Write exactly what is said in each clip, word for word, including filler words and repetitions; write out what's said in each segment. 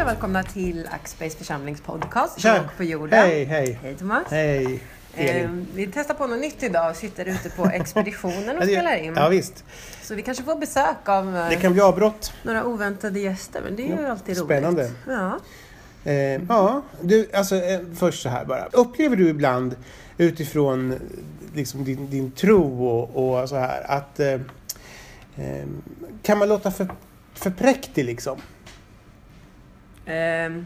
Hej och välkomna till Axbergs församlingspodcast. Tja. På jorden. Hej, hej. Hej Thomas. Hej. Eh, vi testar på något nytt idag och sitter ute på expeditionen och spelar in. Ja, visst. Så vi kanske får besök av eh, Det kan bli avbrott. några oväntade gäster, men det är ju Ja, alltid spännande. roligt. Ja. Eh, ja, du, alltså eh, först så här bara. Upplever du ibland utifrån liksom din, din tro och, och så här att eh, eh, kan man låta för, för präktig liksom? Ehm,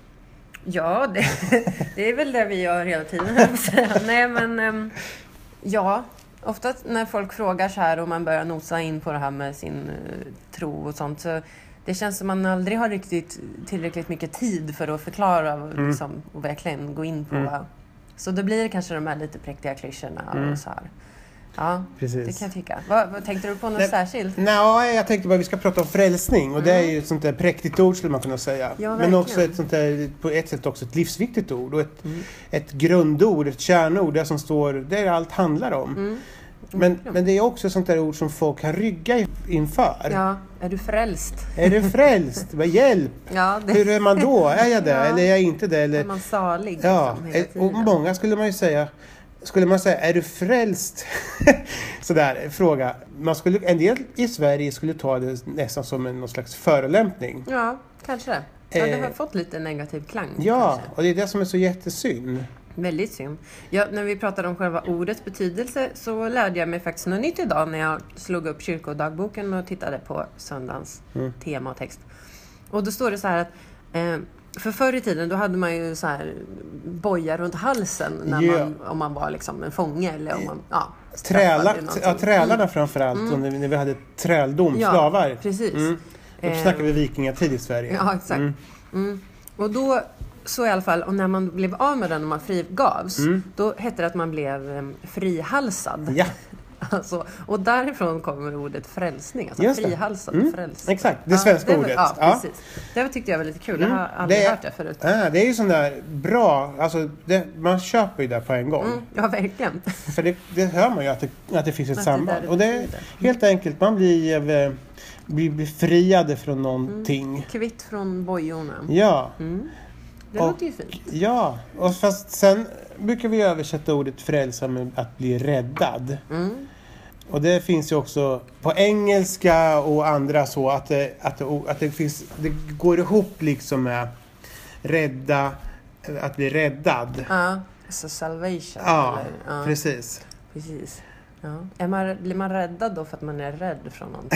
ja, det, det är väl det vi gör hela tiden. höll jag på att säga. Nej, men ehm, ja, ofta när folk frågar så här och man börjar nosa in på det här med sin uh, tro och sånt, så det känns som man aldrig har riktigt tillräckligt mycket tid för att förklara Mm. liksom, och verkligen gå in på. Mm. Så då blir det kanske de här lite präktiga klyschorna Mm. och så här. Ja, Precis. det kan jag tycka. Vad, vad tänkte du på något Nej, särskilt? Nej, jag tänkte bara vi ska prata om frälsning. Och det är Mm. ju ett sånt där präktigt ord skulle man kunna säga. Ja, Men verkligen. också ett sånt där, på ett sätt också ett livsviktigt ord. Och ett, Mm. ett grundord, ett kärnord, det som står, det är allt handlar om. Mm. Men, men det är också ett sånt där ord som folk kan rygga inför. Ja, är du frälst? Är du frälst? Vad hjälp? Ja, det Hur är man då? Är jag det? Ja. Eller är jag inte det? Eller, är man salig ja, liksom, hela tiden. och många skulle man ju säga, skulle man säga, är du frälst? Sådär, fråga. Man skulle, en del i Sverige skulle ta det nästan som en någon slags förolämpning. Ja, kanske det. Ja, det har Eh, fått lite negativ klang. Ja, Kanske. och det är det som är så jättesynd. Väldigt synd. Ja, när vi pratade om själva ordets betydelse så lärde jag mig faktiskt något nytt idag när jag slog upp kyrkodagboken och tittade på söndagens Mm. tema och text. Och då står det så här att eh, för förr i tiden då hade man ju så här bojar runt halsen när Ja. man, om man var liksom en fånge eller om man ja, Träla, straffad i någonting. ja, trälarna Mm. framförallt, Mm. när, vi, när vi hade träldom, Ja, slavar. precis. Mm. Då Eh, snackar vi vikingatid i Sverige. Ja, exakt. Mm. Mm. Och då, så i alla fall, och när man blev av med den och man frigavs, Mm. då hette det att man blev um, frihalsad. Ja, Alltså, och därifrån kommer ordet frälsning, alltså Just det. frihalsad, Mm. frälst. exakt. Det svenska det var- ordet. Ja, Ja. precis. Det tyckte jag var lite kul, jag har Mm. aldrig Det är- hört det förut. Ah, det är ju sån där bra, alltså det, man köper ju det på en gång. Mm, ja, verkligen. För det, det hör man ju att det, att det finns ett Att det samband. där Och det är betyder. helt enkelt, man blir, eh, blir befriade från någonting. Kvitt från bojorna. Ja, Mm. Det Och- låter ju fint. ja. Och fast sen brukar vi översätta ordet frälsa med att bli räddad. Mm. Och det finns ju också på engelska och andra så att det, att det, att det finns, det går ihop liksom med rädda, att bli räddad. Ja, så salvation. Ja, eller? Ja, precis. precis. Ja. Är man, blir man räddad då för att man är rädd från någonting?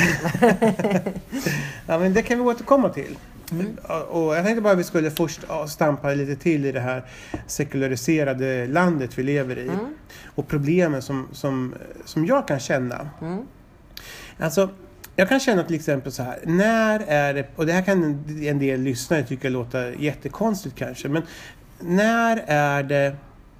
Ja, men det kan vi återkomma till. Mm. Och jag tänkte bara att vi skulle först stampa lite till i det här sekulariserade landet vi lever i. Mm. Och problemen som, som, som jag kan känna. Mm. Alltså, jag kan känna till exempel så här. När är det, och det här kan en, en del lyssnare tycka låta jättekonstigt kanske. Men när är det,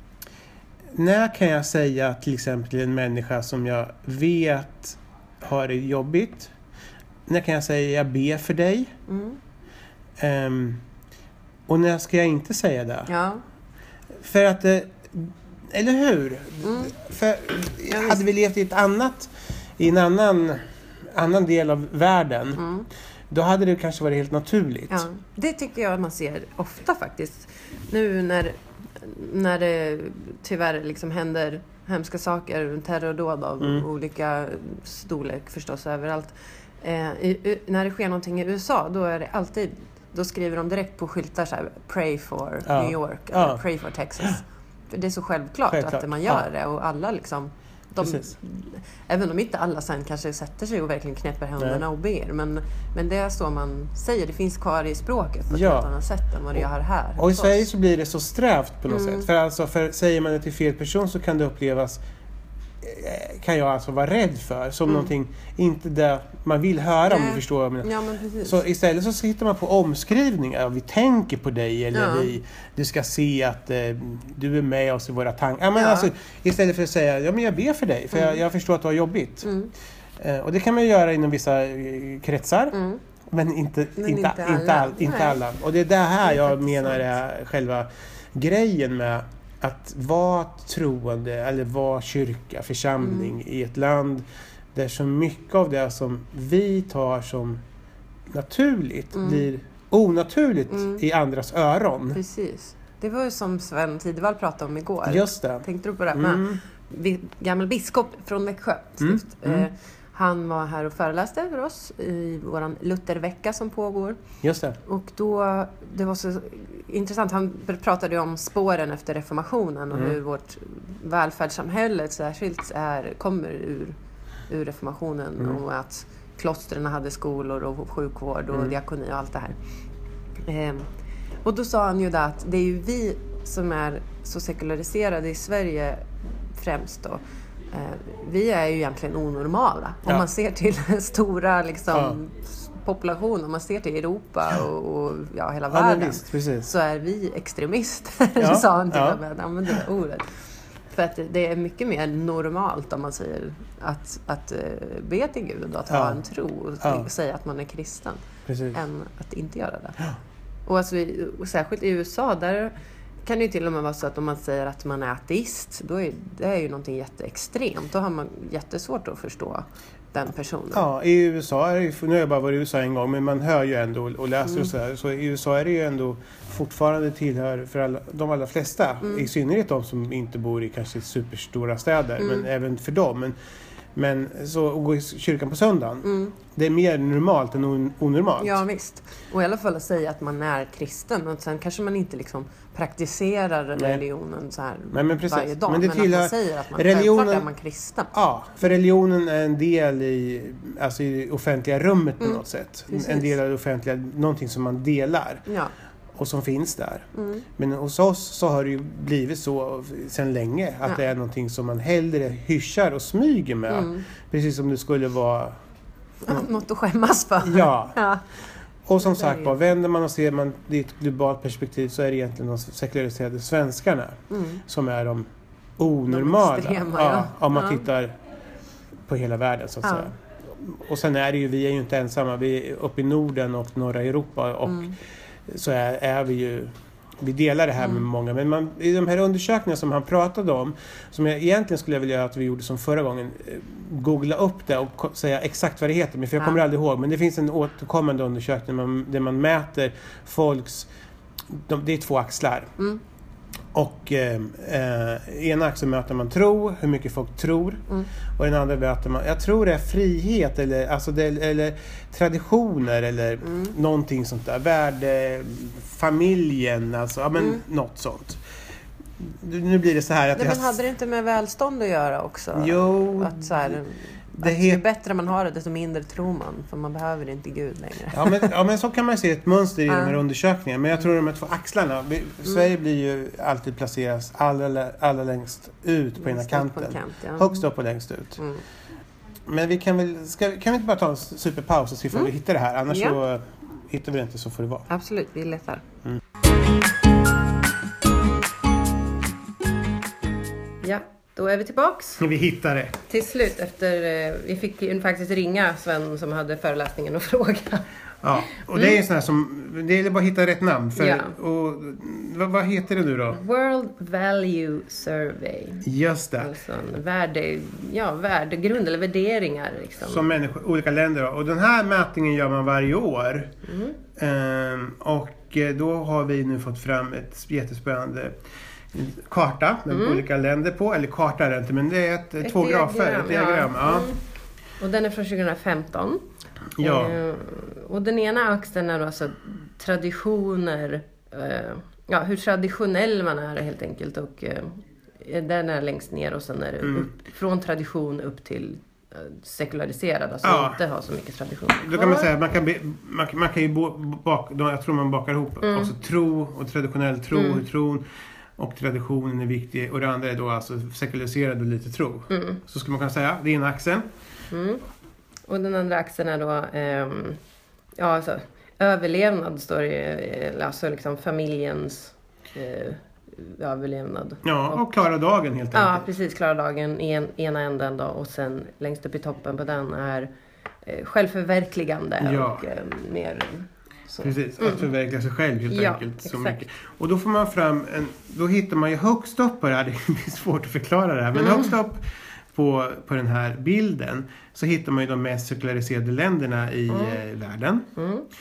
när kan jag säga till exempel till en människa som jag vet har det jobbigt. När kan jag säga jag ber för dig? Mm. Um, och när ska jag inte säga det? Ja. För att det, eller hur? Mm. För Ja, hade visst. vi levt i ett annat, i en annan, annan del av världen, Mm. då hade det kanske varit helt naturligt. Ja, det tycker jag man ser ofta faktiskt. Nu när, när det tyvärr liksom händer hemska saker, terrordåd av Mm. olika storlek förstås överallt. Eh, i, i, när det sker någonting i U S A, då är det alltid, då skriver de direkt på skyltar så här, pray for Ja. New York, Ja. eller pray for Texas. För det är så självklart, Självklart. att man gör Ja. det och alla liksom, de, Precis. även om inte alla sen kanske sätter sig och verkligen knäpper händerna Nej. och ber, men, men det är så man säger, det finns kvar i språket på ett Ja. helt annat sätt än vad det gör här. Och i hos Sverige oss. så blir det så strävt på något Mm. sätt. För alltså, för säger man det till fel person så kan det upplevas, eh, kan jag alltså vara rädd för. Som Mm. någonting, inte det man vill höra om Nej. du förstår vad jag menar. Ja, men precis. Så istället så sitter man på omskrivningar. Ja, vi tänker på dig eller Ja. vi, du ska se att eh, du är med oss i våra tankar. Ja, men Ja. alltså, istället för att säga ja, men jag ber för dig för Mm. jag, jag förstår att du har jobbigt. Mm. Eh, och det kan man ju göra inom vissa eh, kretsar. Mm. Men inte, Men inte, inte inte, alla. all, inte Nej. alla. Och det är det här Det är jag faktiskt menar sant. är själva grejen med att vara troende eller vara kyrka, församling Mm. i ett land där så mycket av det som vi tar som naturligt Mm. blir onaturligt Mm. i andras öron. Precis. Det var ju som Sven Tidevall pratade om igår. Just det. Tänkte du på det? Mm. Vi, gammal biskop från Växjö. Mm. Stift. Mm. Eh, han var här och föreläste för oss i våran Luthervecka som pågår. Just det. Och då, det var så intressant, han pratade ju om spåren efter reformationen och Mm. hur vårt välfärdssamhälle särskilt är, kommer ur, ur reformationen Mm. och att klostren hade skolor och sjukvård och Mm. diakoni och allt det här. Ehm, och då sa han ju det att det är ju vi som är så sekulariserade i Sverige främst då. Ehm, vi är ju egentligen onormala. Ja. Om man ser till stora liksom, Ja. population, om man ser till Europa och, och ja, hela Ja, världen, men visst, precis. så är vi extremister, Ja, sa han till ja. och med. Använde det ordet. För att det är mycket mer normalt om man säger att, att uh, be till Gud och att Ja. ha en tro och Ja. säga att man är kristen Precis. än att inte göra det. Och, alltså, i- och särskilt i U S A, där kan det ju till och med vara så att om man säger att man är ateist, då är det är ju någonting jätteextremt. Då har man jättesvårt att förstå den personen. Ja, i U S A är det ju, nu har jag bara varit i U S A en gång, men man hör ju ändå och läser Mm. och så här. Så i U S A är det ju ändå fortfarande tillhör för alla, de allra flesta, Mm. i synnerhet de som inte bor i kanske superstora städer, Mm. men även för dem. Men, men så att gå i kyrkan på söndagen, Mm. det är mer normalt än on, onormalt. Ja visst. Och i alla fall att säga att man är kristen. Och sen kanske man inte liksom praktiserar Nej. religionen så här Nej, men precis. varje dag. Men Men, det att tillhör- man säger att man religionen- självklart är man kristen. Ja, för religionen är en del i, alltså i offentliga rummet på Mm, något sätt. precis. En del av det offentliga, någonting som man delar Ja. och som finns där. Mm. Men hos oss så har det ju blivit så sedan länge att Ja. det är någonting som man hellre hyschar och smyger med. Mm. Precis som det skulle vara... Något att skämmas för. Ja, Ja. och som Det är sagt ju- var, vänder man och ser man det i ett globalt perspektiv så är det egentligen de sekulariserade svenskarna Mm. som är de onormala. extrema, ja, ja. om man Ja. tittar på hela världen så att Ja. säga. Och sen är det ju, vi är ju inte ensamma, vi är uppe i Norden och norra Europa och Mm. så är, är vi ju, vi delar det här med Mm. många. Men man, i de här undersökningarna som han pratade om, som jag egentligen skulle vilja att vi gjorde som förra gången, eh, googla upp det och ko- säga exakt vad det heter, men för jag Ja. kommer aldrig ihåg. Men det finns en återkommande undersökning där man, där man mäter folks, de, det är två axlar. Mm. Och eh, eh, ena axeln möter man tro, hur mycket folk tror. Mm. Och den andra möter man, jag tror det är frihet eller, alltså det, eller traditioner eller Mm. någonting sånt där. Värde, familjen, alltså ja, men Mm. något sånt. Nu blir det så här att Nej, jag... men hade det inte med välstånd att göra också? Jo, Att så här, det att het- ju bättre man har det, desto mindre tror man. För man behöver inte Gud längre. Ja men, ja men så kan man se ett mönster i Ja. de här undersökningarna. Men jag tror de här två axlarna, vi, Sverige blir ju alltid placeras allra, allra längst ut på ena Längst ut på en kanten. kant, ja. Högst upp och längst ut. Mm. Men vi kan väl, ska, kan vi inte bara ta en superpaus och se om Mm. vi hittar det här? Annars Ja. så hittar vi det inte, så får det vara. Absolut, vi letar. Mm. Ja, då är vi tillbaks. Vi hittar det. Till slut efter, eh, vi fick ju faktiskt ringa Sven som hade föreläsningen och fråga. Ja, och det är ju sån här som, det är bara att hitta rätt namn. För, Ja. och, vad, vad heter det nu då? World Value Survey. Just det. Alltså en värde, ja, värdegrund eller värderingar liksom. Som människor, olika länder har. Och den här mätningen gör man varje år. Mm. Ehm, och eh, då har vi nu fått fram ett jättespännande karta med Mm. olika länder på. Eller karta är det inte, men det är ett, Ett två grafer, ett diagram. Ja. Mm. Och den är från tjugohundrafemton. Ja. Eh, och den ena axeln är då alltså traditioner, eh, ja, hur traditionell man är helt enkelt. Och eh, den är längst ner och sen är det Mm. upp, från tradition upp till eh, sekulariserad, alltså Ja. inte ha så mycket tradition. Då kan man säga, man kan, be, man, man kan ju bo, bak, då, jag tror man bakar ihop Mm. också tro och traditionell tro, Mm. hur tron och traditionen är viktig. Och det andra är då alltså sekulariserad och lite tro. Mm. Så skulle man kunna säga, det är ena axeln. Mm. Och den andra axeln är då ehm, ja, alltså, överlevnad står det, eh, alltså liksom familjens eh, överlevnad. Ja, och klara dagen helt Ja, enkelt. precis. Klara dagen i en, ena änden då. Och sen längst upp i toppen på den är eh, självförverkligande. Ja. Och eh, mer så. Precis, Mm. att förverkliga sig själv helt Ja, enkelt. Så exakt. mycket. Och då får man fram, en, då hittar man ju högst upp på det här, det är svårt att förklara det här, men Mm. högst upp på, på den här bilden så hittar man ju de mest sekulariserade länderna i Mm. eh, världen. Mm.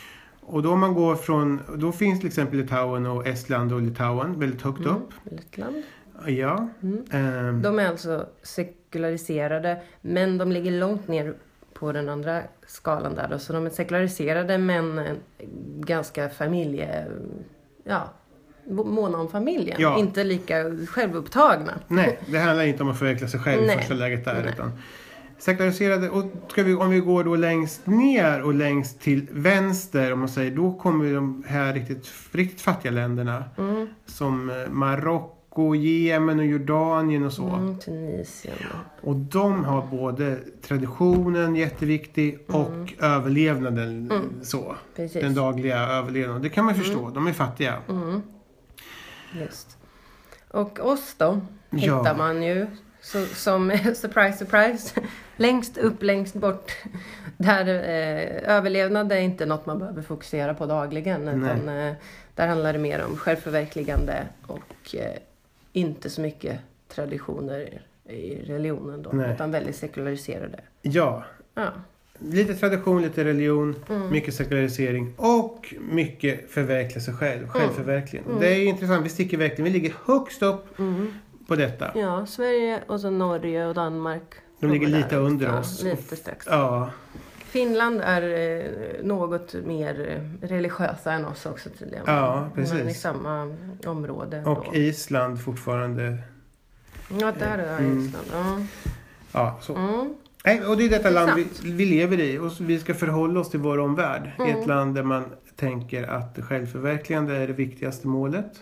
Och då man går från, då finns till exempel Litauen och Estland och Litauen väldigt högt Mm. upp. Lettland. Ja. Mm. ehm, De är alltså sekulariserade, men de ligger långt ner på den andra skalan där då. Så de är sekulariserade men eh, ganska familje... Ja, måna om familjen. Ja. Inte lika självupptagna. Nej, det handlar inte om att förverkliga sig själv i Nej. första läget där. Nej. Utan sekulariserade, och ska vi, om vi går då längst ner och längst till vänster, om man säger, då kommer ju de här riktigt, riktigt fattiga länderna. Mm. Som eh, Marocko, Jemen och Jordanien och så. Mm, Tunisien. Och de har både traditionen jätteviktig och överlevnaden Mm. så. Precis. Den dagliga överlevnaden. Det kan man förstå. De är fattiga. Mm. Just. Och oss då Ja. hittar man ju så, som surprise surprise längst upp, längst bort. Där eh, överlevnad är inte något man behöver fokusera på dagligen. Utan, eh, där handlar det mer om självförverkligande och eh, inte så mycket traditioner i religionen då. Nej. Utan väldigt sekulariserade. Ja. Ja. Lite tradition, lite religion, Mm. mycket sekularisering och mycket förverkliga sig själv, självförverkligande. Mm. Det är intressant, vi sticker verkligen, vi ligger högst upp Mm. på detta. Ja, Sverige och så Norge och Danmark. De ligger kommer lite där under också. oss. Lite strax. Ja, Finland är eh, något mer eh, religiösa än oss också tydligen. Ja, precis. Men i samma område. och då. Island fortfarande. Ja, där är Mm. Island. Ja. Ja, så. Mm. Nej, och det är detta land vi, Intressant. vi lever i och vi ska förhålla oss till vår omvärld. I Mm. ett land där man tänker att självförverkligande är det viktigaste målet.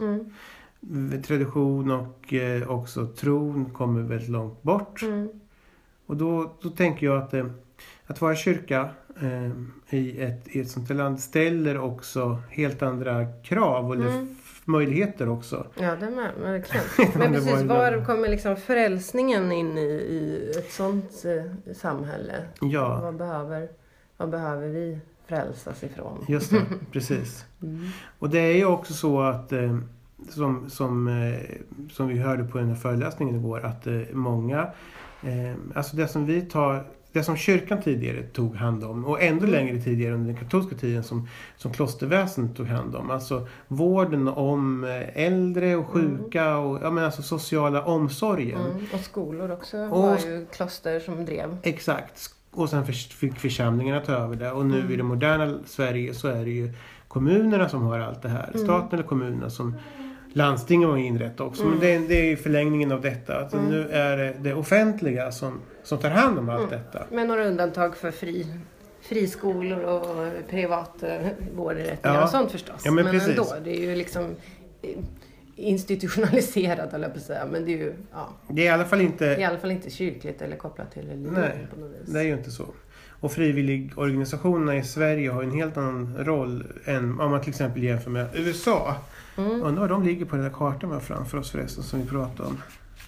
Mm. Tradition och eh, också tron kommer väldigt långt bort. Mm. Och då, då tänker jag att, eh, att vara kyrka eh, i, ett, i ett sånt här land ställer också helt andra krav och Mm. f- möjligheter också. Ja, det är med, verkligen. Om Men det precis, var var det. kommer liksom frälsningen in i, i ett sånt eh, samhälle? Ja, Vad behöver, vad behöver vi frälsas ifrån? just det, precis. Mm. Och det är ju också så att eh, som, som, eh, som vi hörde på den här föreläsningen igår, att eh, många, eh, alltså det som vi tar, det som kyrkan tidigare tog hand om och ännu längre tidigare under den katolska tiden som, som klosterväsendet tog hand om, alltså vården om eh, äldre och sjuka och ja, men alltså sociala omsorgen. Mm. Och skolor också Och- var ju kloster som drev. Exakt. Och sen för, fick församlingarna ta över det. Och nu Mm. i det moderna Sverige så är det ju kommunerna som har allt det här. Mm. Staten eller kommunerna som landstingen var inrättat också. Mm. Men det, är- det är ju förlängningen av detta. Att Mm. nu är det det offentliga som, som tar hand om allt Mm. detta. Med några undantag för fri, friskolor och privat eh, vårdinrättningar Ja. och sånt förstås. Ja, men precis. ändå, det är ju liksom eh, institutionaliserat, eller på att säga. Men det är ju ja, Det är i alla fall inte, i alla fall inte kyrkligt eller kopplat till religion Nej, på något vis. det är ju inte så. Och frivilligorganisationerna i Sverige har ju en helt annan roll än om man till exempel jämför med U S A. Mm. Undrar var de ligger på den där kartan vi har framför oss förresten som vi pratade om.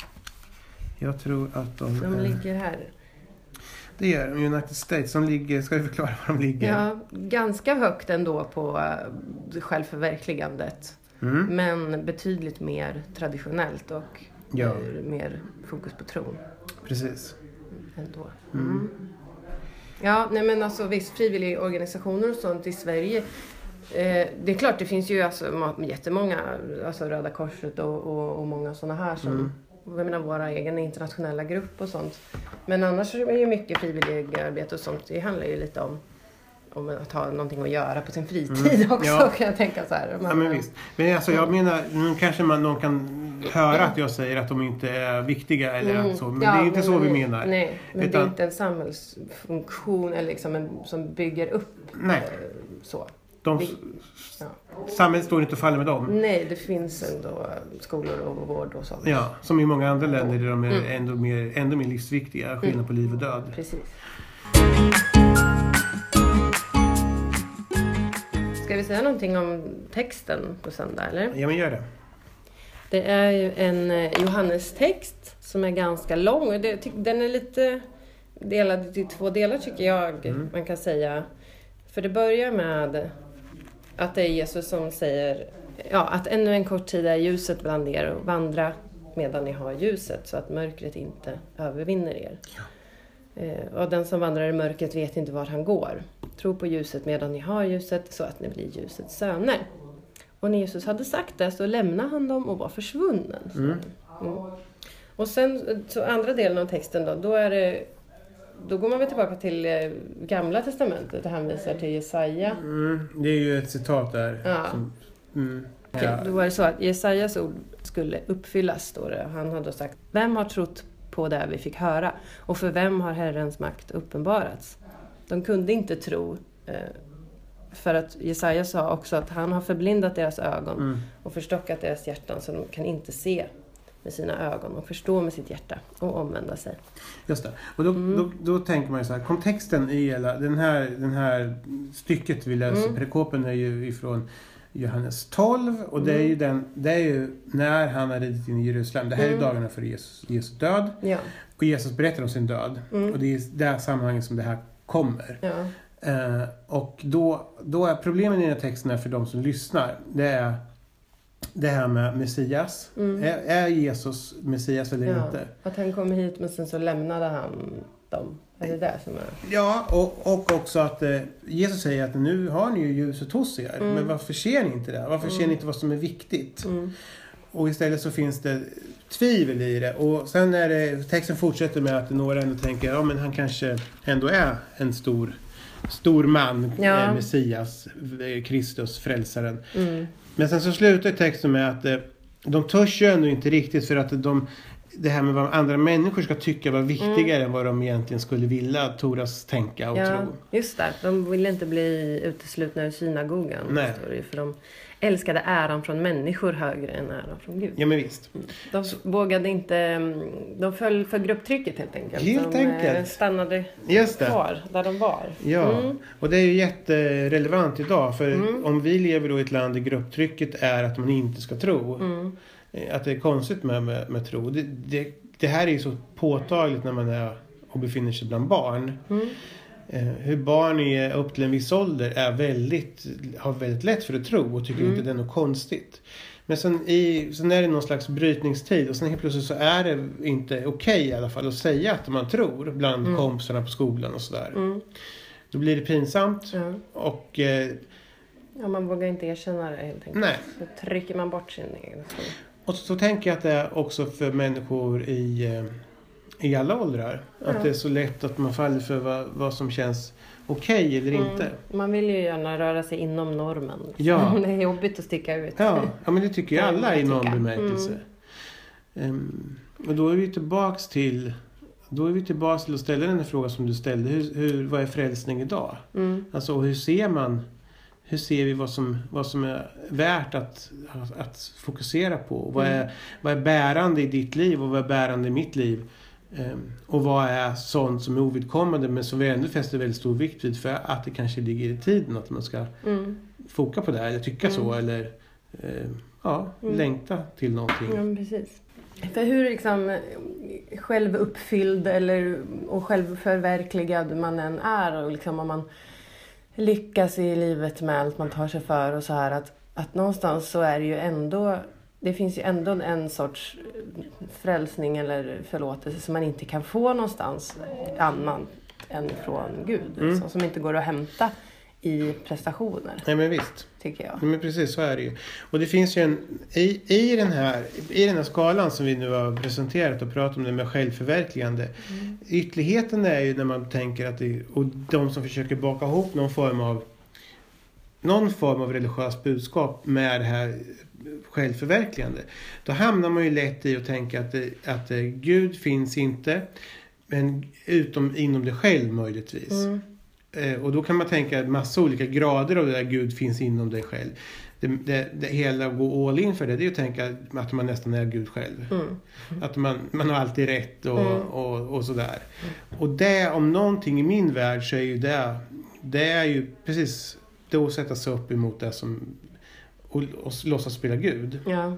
Jag tror att de... De är- ligger här. Det gör de. United States. De ligger... Ska vi förklara var de ligger? Ja, ganska högt ändå på eh, självförverkligandet. Mm. Men betydligt mer traditionellt och Ja. eh, mer fokus på tron Precis. ändå. Mm. Mm. Ja, nej men alltså visst, frivilligorganisationer och sånt i Sverige. Eh, det är klart, det finns ju alltså ma- jättemånga, alltså Röda Korset och, och, och många sådana här som, Mm. jag menar våra egen internationella grupp och sånt. Men annars är det ju mycket frivilligarbete och sånt. Det handlar ju lite om, om att ha någonting att göra på sin fritid Mm. också, Ja. kan jag tänka så här. Ja, men visst. Men alltså jag menar, nu kanske man, någon kan höra att jag säger att de inte är viktiga eller Mm. så. Men Ja, det är inte så vi nej, menar. Nej, men det Utan- är inte en samhällsfunktion eller liksom en, som bygger upp Nej. eh, så. De, Vi- ja. Samhället står inte och faller med dem. Nej, det finns ändå skolor och vård och sånt. Ja, som i många andra länder där de är Mm. ändå, mer, ändå mer livsviktiga. Skillnad på liv och död. Precis. Ska vi säga någonting om texten på söndag, eller? Ja, men gör det. Det är ju en eh, Johannes-text som är ganska lång. Och det, ty- den är lite delad i två delar, tycker jag. Mm. Man kan säga. För det börjar med att det är Jesus som säger ja, att ännu en kort tid är ljuset bland er och vandra medan ni har ljuset så att mörkret inte övervinner er. Eh, och den som vandrar i mörkret vet inte vart han går. tro på ljuset medan ni har ljuset så att ni blir ljusets söner. Och när Jesus hade sagt det så lämnade han dem och var försvunnen. Mm. Mm. Och sen, så andra delen av texten då, då är det... Då går man väl tillbaka till eh, gamla testamentet och hänvisar till Jesaja. Mm, det är ju ett citat där. Ja. Som, mm, Okay, ja. då var det så att Jesajas ord skulle uppfyllas, står det. Han hade sagt, vem har trott på det vi fick höra? Och för vem har Herrens makt uppenbarats? De kunde inte tro, eh, för att Jesaja sa också att han har förblindat deras ögon Mm. och förstockat deras hjärtan så de kan inte se med sina ögon och förstå med sitt hjärta och omvända sig. Just det. Och då, Mm. då, då tänker man ju så här, kontexten i hela den här, den här stycket vi läser, Mm. perikopen är ju ifrån Johannes tolv och det är ju den, det är ju när han har ridit in i Jerusalem. Det här Mm. är dagarna för Jesus, Jesus död. Ja. Och Jesus berättar om sin död. Mm. Och det är i det här sammanhanget som det här kommer. Ja. Eh, och då, då är problemen i den här texten här för de som lyssnar. Det är det här med Messias. Mm. Är, är Jesus Messias eller Ja, inte? att han kom hit men sen så lämnade han dem. Är det det som är... Ja, och, och också att eh, Jesus säger att nu har ni ju ljuset hos er. Mm. Men varför ser ni inte det? Varför Mm. ser ni inte vad som är viktigt? Mm. Och istället så finns det tvivel i det. Och sen är det, texten fortsätter med att några ändå tänker, ja men han kanske ändå är en stor, stor man, Ja. eh, Messias, eh, Kristus, frälsaren. Mm. Men sen så slutar texten med att eh, de törs ju ändå inte riktigt för att de, det här med vad andra människor ska tycka var viktigare mm. än vad de egentligen skulle vilja toras tänka och Ja, tro. just det. De ville inte bli uteslutna ur synagogan. Nej. Står det ju, för de älskade äran från människor högre än äran från Gud. Ja men visst. De vågade inte... De föll för grupptrycket helt enkelt. Helt de enkelt. stannade Just det. kvar där de var. Ja, Mm. och det är ju jätterelevant idag. För Mm. om vi lever då i ett land där grupptrycket är att man inte ska tro. Mm. Att det är konstigt med, med, med tro. Det, det, det här är ju så påtagligt när man är och befinner sig bland barn. Mm. Eh, hur barn är upp till en viss ålder är väldigt, har väldigt lätt för att tro och tycker Mm. inte det är något konstigt. Men sen, i, sen är det någon slags brytningstid och sen helt plötsligt så är det inte okej okay, i alla fall att säga att man tror bland Mm. kompisarna på skolan och sådär. Mm. Då blir det pinsamt Ja. och eh, Ja, man vågar inte erkänna det helt enkelt. nej. Så trycker man bort sin egen tro. Och så, så tänker jag att det är också för människor i, eh, i alla åldrar. Ja. Att det är så lätt att man faller för vad, vad som känns okej okay eller Mm. inte. Man vill ju gärna röra sig inom normen. Ja. Det är jobbigt att sticka ut. Ja, ja men det tycker ju Ja, alla jag i någon tycker. bemärkelse. Um, och då är vi tillbaks till då är vi tillbaks till att ställa den här frågan som du ställde. Hur, hur, vad är frälsning idag? Mm. Alltså hur ser man hur ser vi vad som, vad som är värt att, att, att fokusera på? Vad är, Mm. vad är bärande i ditt liv och vad är bärande i mitt liv? Um, och vad är sånt som är ovidkommande men som vi ändå fäster väldigt stor vikt vid för att det kanske ligger i tiden att man ska Mm. foka på det här, eller tycka Mm. så eller eh, ja, Mm. längta till någonting. Ja, men precis. För hur liksom eh, självuppfylld eller, och självförverkligad man än är och liksom om man lyckas i livet med allt man tar sig för och så här att, att någonstans så är det ju ändå det finns ju ändå en sorts frälsning eller förlåtelse som man inte kan få någonstans annan än från Gud. Mm. Så, som inte går att hämta i prestationer, Nej men visst. tycker jag. Nej, men precis så är det ju. Och det finns ju en i, i, den här, i den här skalan som vi nu har presenterat och pratat om det med självförverkligande. Mm. Ytterligheten är ju när man tänker att det, och de som försöker baka ihop någon form av någon form av religiöst budskap med det här självförverkligande. Då hamnar man ju lätt i att tänka att, det, att det, Gud finns inte, men utom inom det själv möjligtvis. Mm. Eh, och då kan man tänka att massa olika grader av det där Gud finns inom dig själv. Det, det, det hela att gå all in för det, det är att tänka att man nästan är Gud själv. Mm. Att man, man har alltid rätt och, Mm. och, och sådär. Och det, om någonting i min värld så är ju det, det är ju precis då sätta sig upp emot det som och, och låtsas spela Gud. Ja.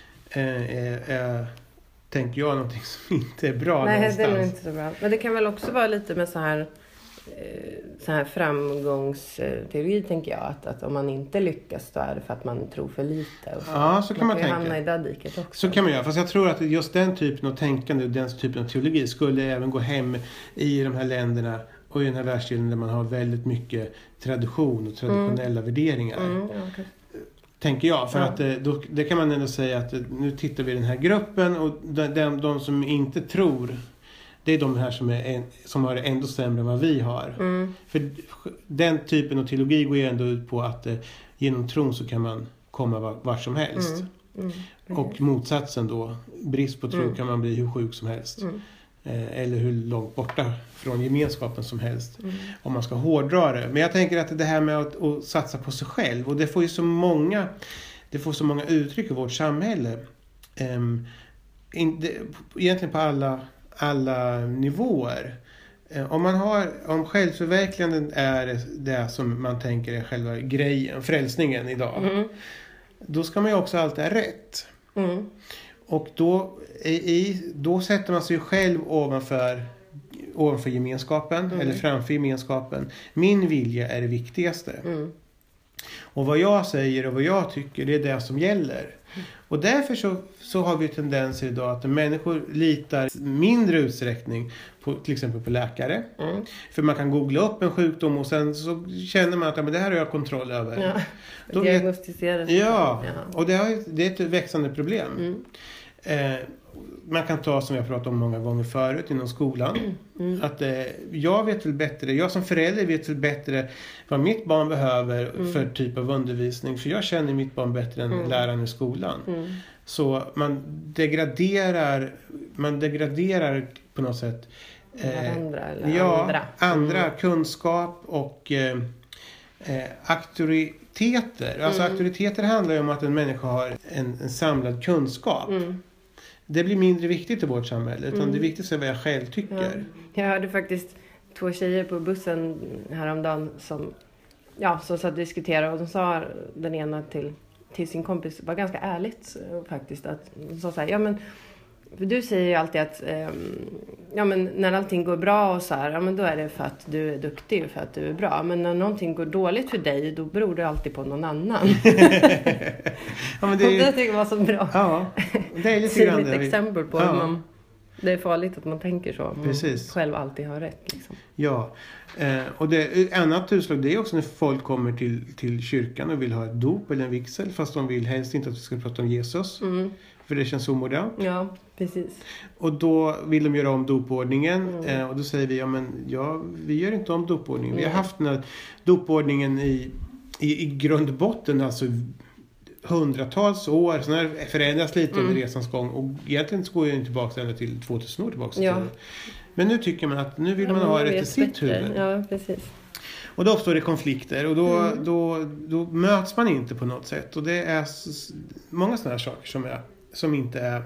Eh, eh, tänker jag någonting som inte är bra Nej, någonstans. det är nog inte så bra. Men det kan väl också vara lite med så här, eh, så här framgångsteori, tänker jag. Att, att om man inte lyckas då är det för att man tror för lite. Och så. Ja, så kan man ju tänka. hamna i det diket också. Så kan man göra. Fast jag tror att just den typen av tänkande och den typen av teologi skulle även gå hem i de här länderna och i den här världsdelen där man har väldigt mycket tradition och traditionella mm. värderingar. Mm, ja, okay. Tänker jag. För ja. att då, det kan man ändå säga att nu tittar vi i den här gruppen och de, de, de som inte tror, det är de här som, är en, som har det ändå sämre än vad vi har. Mm. För den typen av teologi går ju ändå ut på att eh, genom tron så kan man komma var, var som helst. Mm. Mm. Och motsatsen då, brist på tro mm. kan man bli hur sjuk som helst. Mm. Eh, eller hur långt borta från gemenskapen som helst. Mm. Om man ska hårdra det. Men jag tänker att det här med att, att satsa på sig själv. Och det får ju så många, det får så många uttryck i vårt samhälle. Eh, in, det, egentligen på alla, alla nivåer. Eh, om man har, om självförverkligandet är det som man tänker är själva grejen, frälsningen idag. Mm. Då ska man ju också alltid ha rätt. Mm. Och då, i, då sätter man sig själv ovanför, ovanför gemenskapen. Mm. Eller framför gemenskapen. Min vilja är det viktigaste. Mm. Och vad jag säger och vad jag tycker, det är det som gäller. Mm. Och därför så, så har vi tendenser idag att människor litar i mindre utsträckning på, till exempel på läkare. Mm. För man kan googla upp en sjukdom och sen så känner man att ja, men det här har jag kontroll över. Ja, Då diagnostiseras. Ja, ja, och det, har, det är ett växande problem. Mm. Eh, man kan ta, som jag pratat om många gånger förut inom skolan, mm. att eh, jag vet väl bättre, jag som förälder vet väl bättre vad mitt barn behöver mm. för typ av undervisning, för jag känner mitt barn bättre än mm. läraren i skolan. Mm. Så man degraderar man degraderar på något sätt eh, andra, eller ja, andra, andra mm. kunskap och eh, eh, auktoriteter. Alltså mm. auktoriteter handlar ju om att en människa har en, en samlad kunskap. Mm. Det blir mindre viktigt i vårt samhälle, utan mm. det viktigaste är vad jag själv tycker. Ja. Jag hörde faktiskt två tjejer på bussen häromdagen som, ja, som satt och diskuterade, och de sa den ena till, till sin kompis, var ganska ärligt faktiskt, att de sa så här, ja men för du säger ju alltid att eh, ja, men när allting går bra och så här, ja, men då är det för att du är duktig och för att du är bra. Men när någonting går dåligt för dig, då beror det alltid på någon annan. Ja, men det, är ju... det tycker jag var så bra. Ja, det är lite grann det. Ett exempel på ja. man, det är farligt att man tänker så. Man Precis. Själv alltid har rätt. Liksom. Ja, eh, och det annat utslag, det är också när folk kommer till, till kyrkan och vill ha ett dop eller en vigsel, fast de vill helst inte att vi ska prata om Jesus. Mm. För det känns omodernt. Ja, precis. Och då vill de göra om dopordningen. Mm. Eh, och då säger vi, ja men ja, vi gör inte om dopordningen. Mm. Vi har haft den här dopordningen i, i, i grund och botten, alltså hundratals år. Sen har det förändrats lite mm. under resans gång. Och egentligen så går jag tillbaka ända till tvåtusen år tillbaka. Ja. Men nu tycker man att nu vill ja, man ha det till sitt huvud. Ja, precis. Och då uppstår det konflikter. Och då, mm. då, då möts man inte på något sätt. Och det är många sådana här saker som är... som inte är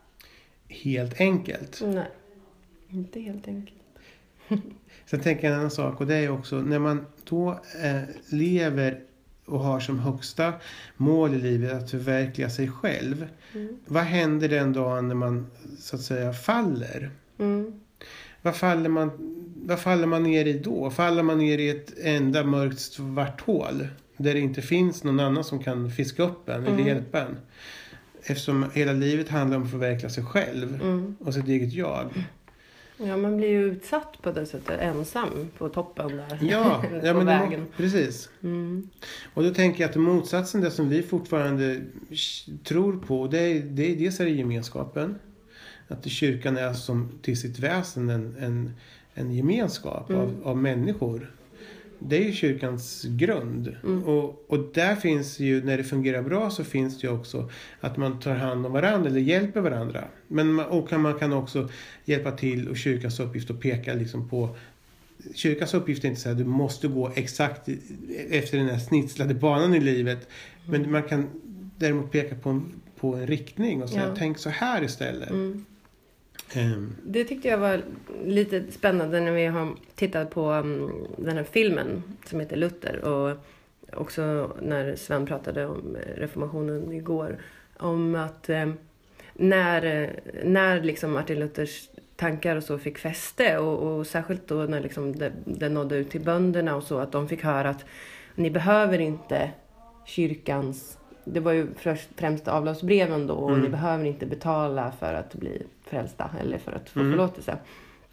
helt enkelt. Nej, inte helt enkelt. Sen tänker jag en annan sak, och det är också när man då eh, lever och har som högsta mål i livet att förverkliga sig själv. Mm. Vad händer den dagen när man så att säga faller? Mm. Vad faller man, vad faller man ner i då? Faller man ner i ett enda mörkt svart hål där det inte finns någon annan som kan fiska upp en mm. eller hjälpa en? Eftersom hela livet handlar om att förverkliga sig själv mm. och sitt eget jag. Ja, man blir ju utsatt på det sättet, ensam på toppen där. Ja, ja men vägen. Det, precis. Mm. Och då tänker jag att motsatsen, det som vi fortfarande tror på, det är, det är dels är det gemenskapen. Att kyrkan är som till sitt väsen en, en, en gemenskap mm. av, av människor. Det är ju kyrkans grund. Mm. Och, och där finns ju, när det fungerar bra, så finns det ju också att man tar hand om varandra eller hjälper varandra. Men man, och man kan också hjälpa till, och kyrkans uppgift att peka liksom på... Kyrkans uppgift är inte så att du måste gå exakt efter den här snitslade banan i livet. Mm. Men man kan däremot peka på en, på en riktning och säga, ja. Tänk så här istället. Mm. Um. Det tyckte jag var lite spännande när vi har tittat på um, den här filmen som heter Luther, och också när Sven pratade om reformationen igår, om att um, när, när liksom Martin Luthers tankar och så fick fäste, och, och särskilt då när liksom det, det nådde ut till bönderna och så, att de fick höra att ni behöver inte kyrkans, det var ju främst avlagsbreven då, och mm. ni behöver inte betala för att bli frälsta eller för att få mm. förlåtelse.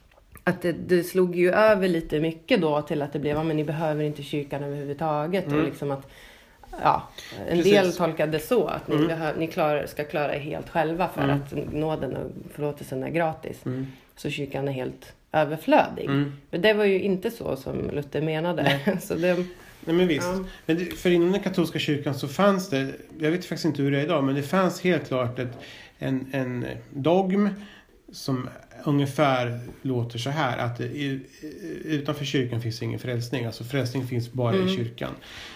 att det, det slog ju över lite mycket då till att det blev, ja, men ni behöver inte kyrkan överhuvudtaget. Mm. Och liksom att, ja, en Precis. del tolkade så att ni, mm. behöv, ni klar, ska klara er helt själva för mm. att nåden och förlåtelsen är gratis. Mm. Så kyrkan är helt överflödig. Mm. Men det var ju inte så som Luther menade. så det, Nej men visst. Ja. Men det, för inom den katolska kyrkan så fanns det, jag vet faktiskt inte hur det är idag, men det fanns helt klart ett, en, en dogm som ungefär låter så här, att det, utanför kyrkan finns ingen frälsning. Alltså frälsning finns bara mm. i kyrkan.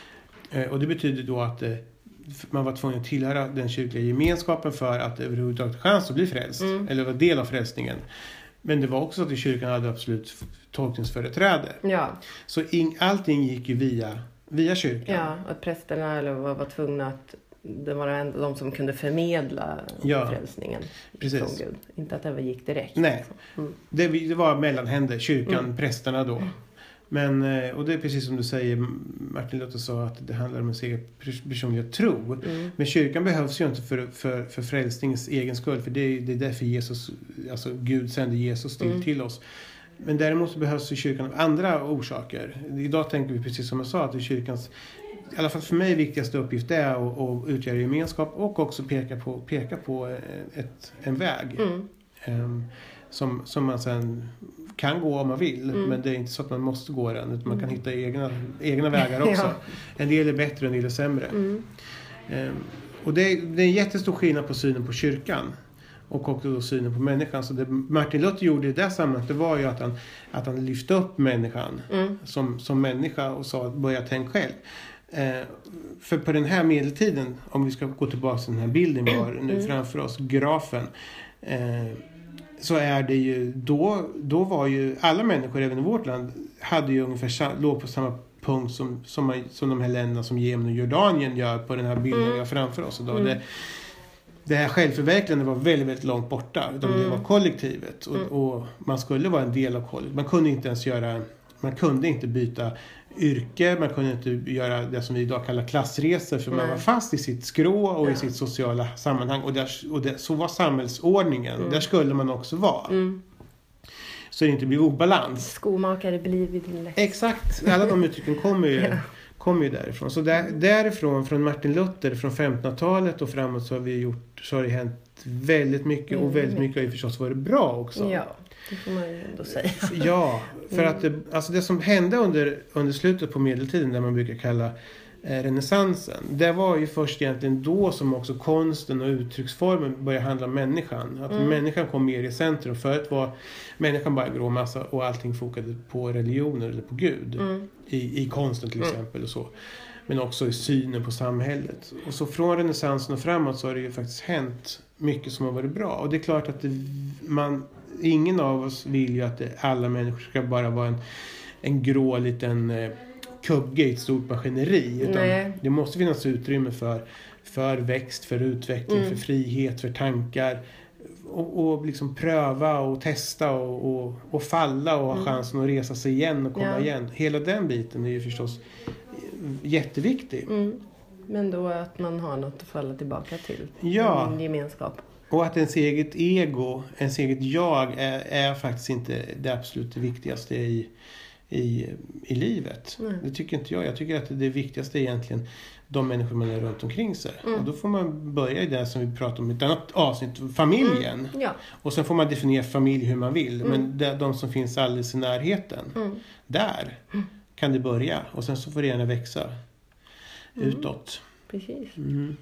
Och det betyder då att man var tvungen att tillhöra den kyrkliga gemenskapen för att överhuvudtaget chans att bli frälst. Mm. Eller vara del av frälsningen. Men det var också att i kyrkan hade absolut tolkningsföreträde. Ja. Så in, allting gick ju via, via kyrkan. Ja, och prästerna eller var, var tvungna att det var ändå de som kunde förmedla ja, frälsningen. Precis. Gud. Inte att det gick direkt. Nej, mm. det, det var mellanhänder, kyrkan, mm. prästerna då. Men, och det är precis som du säger, Martin Luther sa att det handlar om en egen personliga tro. Mm. Men kyrkan behövs ju inte för, för, för frälsningens egen skull. För det är, det är därför Jesus, alltså Gud sände Jesus till, mm. till oss. Men däremot så behövs ju kyrkan av andra orsaker. Idag tänker vi precis som jag sa att det är kyrkans, i alla fall för mig, viktigaste uppgift är att, att utgöra gemenskap och också peka på, peka på ett, en väg. Mm. Um, som, som man sen kan gå om man vill, mm. men det är inte så att man måste gå den, utan man kan hitta egna, egna vägar också. Ja. En del är bättre, en del är sämre. Mm. Um, och det är, det är en jättestor skillnad på synen på kyrkan och också då synen på människan. Så det Martin Luther gjorde i det sammanhanget, det var ju att han, att han lyfte upp människan mm. som, som människa och sa, börja tänka själv. Eh, för på den här medeltiden, om vi ska gå tillbaka till den här bilden vi har nu mm. framför oss, grafen, eh, så är det ju då, då var ju alla människor även i vårt land hade ju ungefär låg på samma punkt som, som, man, som de här länderna som Jemen och Jordanien gör på den här bilden mm. vi har framför oss idag. Mm. Det, det här självförverkligandet var väldigt, väldigt långt borta. Utan mm. det var kollektivet och, mm. och man skulle vara en del av kollektivet. Man kunde inte ens göra, man kunde inte byta yrke, man kunde inte göra det som vi idag kallar klassresor, för Nej. man var fast i sitt skrå och ja. i sitt sociala sammanhang, och, där, och det, så var samhällsordningen, mm. där skulle man också vara. Mm. Så det inte blir obalans. Skomakare blir vid din lätt. Exakt, alla de uttrycken kommer ju, ja. kommer ju därifrån. Så där, därifrån, från Martin Luther, från femtonhundratalet och framåt, så har vi gjort, så har det hänt väldigt mycket, mm. och väldigt mycket har ju förstås varit bra också. Ja. Det får man ju ändå säga. Ja, för att det, alltså det som hände under, under slutet på medeltiden, där man brukar kalla eh, renässansen, det var ju först egentligen då som också konsten och uttrycksformen började handla om människan. Att mm. människan kom mer i centrum. Förut var människan bara grå massa och allting fokade på religioner eller på Gud. Mm. I, I konsten till exempel mm. och så. Men också i synen på samhället. Och så från renässansen och framåt så har det ju faktiskt hänt mycket som har varit bra. Och det är klart att det, man... Ingen av oss vill ju att det, alla människor ska bara vara en, en grå liten eh, kugge i ett stort maskineri. Utan det måste finnas utrymme för, för växt, för utveckling, mm. för frihet, för tankar. Och, och liksom pröva och testa och, och, och falla och ha mm. chansen att resa sig igen och komma ja. igen. Hela den biten är ju förstås jätteviktig. Mm. Men då att man har något att falla tillbaka till. Ja. En gemenskap. Och att ens eget ego, ens eget jag är, är faktiskt inte det absolut viktigaste i, i, i livet. Mm. Det tycker inte jag. Jag tycker att det viktigaste är egentligen de människor man är runt omkring sig. Mm. Och då får man börja i det som vi pratade om i ett annat avsnitt, familjen. Mm. Ja. Och sen får man definiera familj hur man vill. Mm. Men det, de som finns alldeles i närheten, mm. där mm. kan det börja. Och sen så får det gärna växa mm. utåt. Precis. Mm.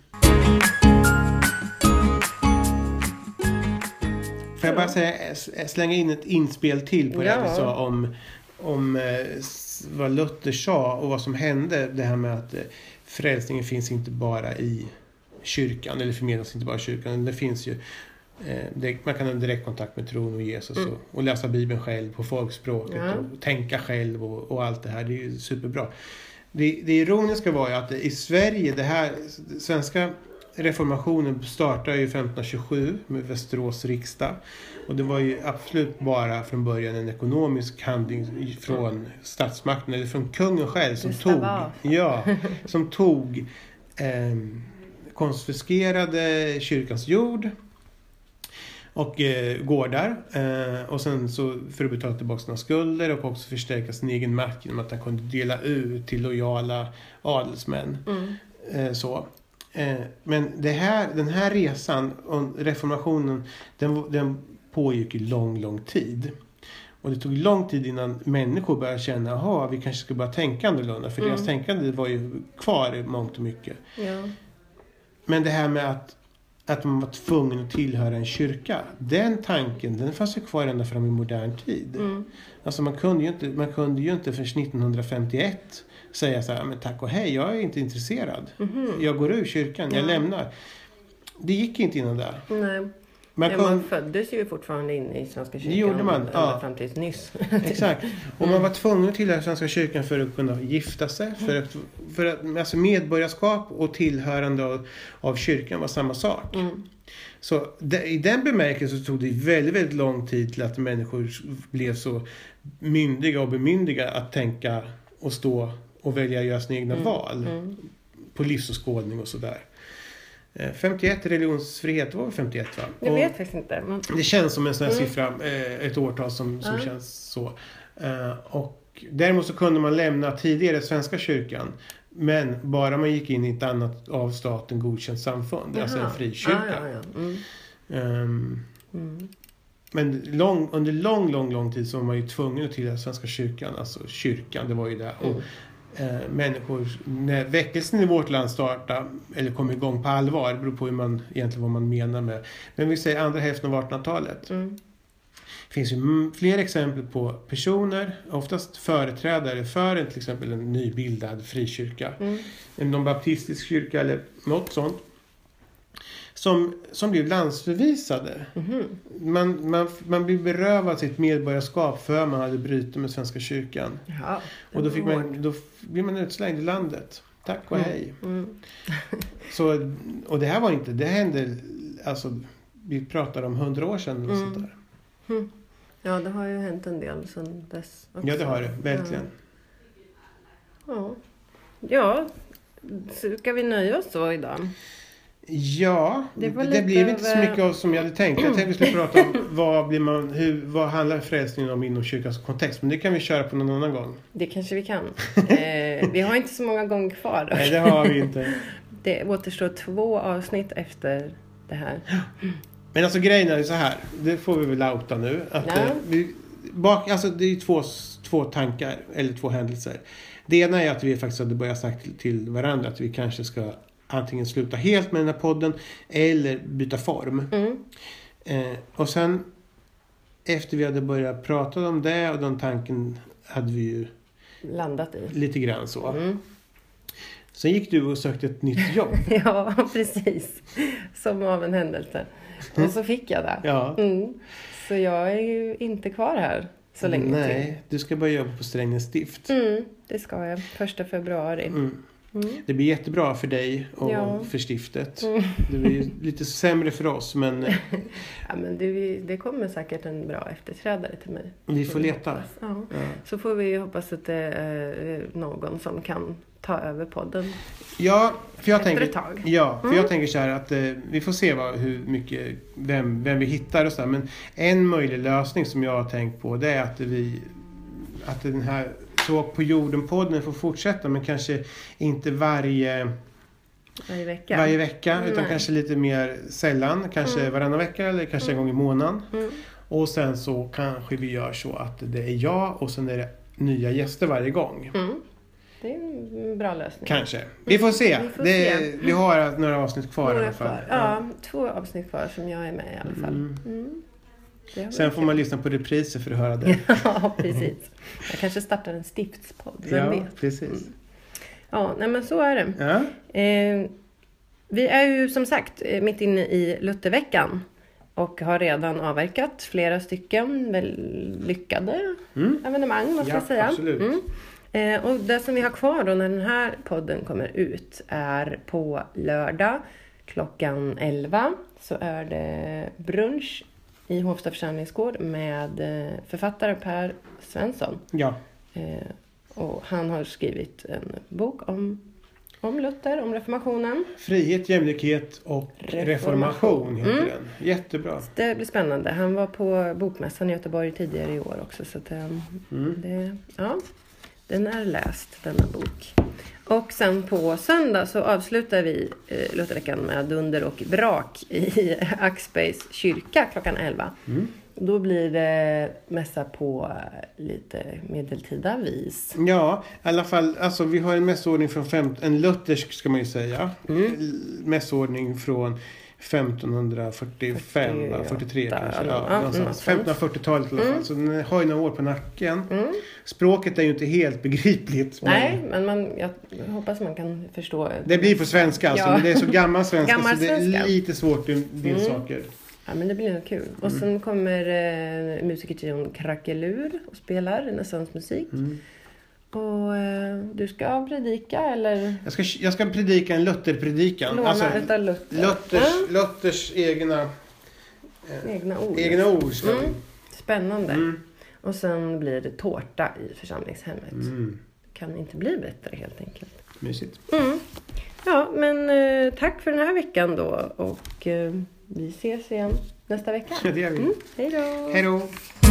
Får jag bara säga, slänga in ett inspel till på det ja. du sa om, om eh, vad Luther sa och vad som hände. Det här med att eh, frälsningen finns inte bara i kyrkan, eller förmedlas inte bara i kyrkan. Det finns ju, eh, det, man kan ha direkt kontakt med tron och Jesus mm. och, och läsa Bibeln själv på folkspråket ja. och tänka själv och, och allt det här. Det är ju superbra. Det, det ironiska var ju att i Sverige, det här svenska reformationen startade ju femtonhundratjugosju med Västerås riksdag. Och det var ju absolut bara från början en ekonomisk handling från statsmakten, eller från kungen själv som tog, ja, som tog eh, konfiskerade kyrkans jord och eh, gårdar. Eh, och sen så för att betala tillbaka sina skulder och också förstärka sin egen makt genom att han kunde dela ut till lojala adelsmän. Mm. Eh, så. Eh, men det här, den här resan och reformationen, den, den pågick i lång, lång tid. Och det tog lång tid innan människor började känna att vi kanske ska börja tänka annorlunda. För mm. deras tänkande var ju kvar i mångt och mycket. Ja. Men det här med att, att man var tvungen att tillhöra en kyrka. Den tanken, den fanns ju kvar ända fram i modern tid. Mm. Alltså man kunde ju inte, man kunde ju inte förrän nittonhundrafemtioett säga så här, men tack och hej, jag är inte intresserad. Mm-hmm. Jag går ur kyrkan, jag ja. lämnar. Det gick inte innan där. Nej. Man, ja, kun... man föddes ju fortfarande in i Svenska kyrkan. Det gjorde man, ja. Fram tills nyss. Exakt. Och man var tvungen att tillhöra Svenska kyrkan för att kunna gifta sig. För att, för att, alltså medborgarskap och tillhörande av, av kyrkan var samma sak. Mm. Så de, i den bemärkelsen så tog det väldigt, väldigt lång tid till att människor blev så myndiga och bemyndiga att tänka och stå och välja att göra sina egna mm. val. Mm. På livsåskådning och sådär. femtioett religionsfrihet var femtioett va? Jag vet faktiskt inte. Men... Det känns som en sån här mm. siffra, ett årtal som, som mm. känns så. Och däremot så kunde man lämna tidigare Svenska kyrkan. Men bara man gick in i ett annat av staten godkänt samfund. Jaha. Alltså en frikyrka. Ah, ja, ja. Mm. Um, mm. Men lång, under lång, lång, lång tid så var man ju tvungen att tillhöra Svenska kyrkan. Alltså kyrkan, det var ju det. Och, mm. eh, människor, när väckelsen i vårt land startade eller kom igång på allvar, det beror på hur man, egentligen vad man menar med. Men vi säger andra hälften av artonhundratalet. Mm. Det finns ju fler exempel på personer, oftast företrädare för en, till exempel en nybildad frikyrka. Mm. En baptistisk kyrka eller något sånt. Som, som blev landsförvisade. Mm-hmm. Man, man, man blev berövad sitt medborgarskap för man hade brutit med Svenska kyrkan. Ja, och då, fick man, då blev man utslängd i landet. Tack och mm. hej. Mm. Så, och det här var inte, det hände, alltså vi pratar om hundra år sedan eller mm. sånt där. Mm. Ja, det har ju hänt en del sedan dess också. Ja, det har det, verkligen. Ja, ja. Ska vi nöja oss så idag? Ja, det, det blev inte så mycket av som jag hade tänkt. Jag tänkte vi skulle prata om vad, blir man, hur, vad handlar frälsningen om inom kyrkans kontext. Men det kan vi köra på någon annan gång. Det kanske vi kan. eh, vi har inte så många gånger kvar då. Nej, det har vi inte. Det återstår två avsnitt efter det här. Men alltså grejen är så här. Det får vi väl outa nu. Att, ja. eh, vi, bak, alltså det är två, två tankar eller två händelser. Det ena är att vi faktiskt hade börjat sagt till, till varandra att vi kanske ska antingen sluta helt med den här podden eller byta form. Mm. Eh, och sen efter vi hade börjat prata om det och den tanken hade vi ju landat i. Lite grann så. Mm. Sen gick du och sökte ett nytt jobb. Ja, precis. Som av en händelse. Mm. Och så fick jag det. Ja. Mm. Så jag är ju inte kvar här så länge. Nej, till. Du ska börja jobba på Strängnäs stift. Mm, det ska jag. Första februari. Mm. Mm. Det blir jättebra för dig och ja. för stiftet. Mm. Det blir lite sämre för oss, men... ja, men det, det kommer säkert en bra efterträdare till mig. Vi får leta. Ja. Ja. Så får vi hoppas att det är någon som kan ta över podden. Ja, för jag efter tänker, ett tag. Ja, för mm. jag tänker så här att eh, vi får se vad, hur mycket, vem, vem vi hittar och så här. Men en möjlig lösning som jag har tänkt på, det är att vi, att den här Så på jorden-podden får fortsätta, men kanske inte varje varje vecka, varje vecka utan kanske lite mer sällan, kanske mm. varannan vecka eller kanske mm. en gång i månaden. Mm. Och sen så kanske vi gör så att det är jag och sen är det nya gäster varje gång. Mm. Det är en bra lösning. Kanske. Vi får se. Vi, får det, se. vi har några avsnitt kvar några i alla fall. Ja, ja, två avsnitt kvar som jag är med i alla fall. Mm. Mm. Sen får man lyssna på repriser för att höra det. Ja, precis. Jag kanske startar en stiftspodd. Vem ja, vet? precis. Mm. Ja, nej, men så är det. Ja. Eh, vi är ju som sagt mitt inne i Lutherveckan. Och har redan avverkat flera stycken väl lyckade mm. evenemang, måste ja, jag säga. Absolut. Mm. Eh, och det som vi har kvar då när den här podden kommer ut är på lördag klockan elva. Så är det brunch i Hovsta församlingsgård med författare Per Svensson. Ja. Eh, och han har skrivit en bok om Om Luther, om reformationen. Frihet, jämlikhet och reformation, reformation heter mm. den. Jättebra. Det blir spännande. Han var på Bokmässan i Göteborg tidigare i år också. Så att, um, mm. det, ja, den är läst, denna bok. Och sen på söndag så avslutar vi eh, Lutherveckan med dunder och brak i Axbergs kyrka klockan elva. Mm. Då blir det mässa på lite medeltida vis. Ja, i alla fall, alltså vi har en mässordning från fem, en luthersk ska man ju säga. Mm. Mässordning från femtonhundrafyrtiofem, fyrtiotre kanske. Ja, ja, någonstans. femtonhundrafyrtiotalet i alla fall. Mm. Så den har ju några år på nacken. Mm. Språket är ju inte helt begripligt. Nej, men man, jag hoppas man kan förstå. Det blir på svenska alltså, ja. Men det är så gammal svenska gammal så det är lite svårt en del mm. saker. Ja, men det blir nog kul. Och sen mm. kommer eh, musikertrion Krackelur och spelar renässansmusik. Mm. Och eh, du ska predika eller? Jag ska, jag ska predika en Lutherpredikan. Låna alltså, utav Luther. Luthers, mm. Luthers egna, eh, egna ord. Egna ord ska mm. Spännande. Mm. Och sen blir det tårta i församlingshemmet. Mm. Kan inte bli bättre helt enkelt. Mysigt. Mm. Ja, men eh, tack för den här veckan då. Och... Eh, vi ses igen nästa vecka. Ja, det gör vi. Mm. Hej då! Hej då!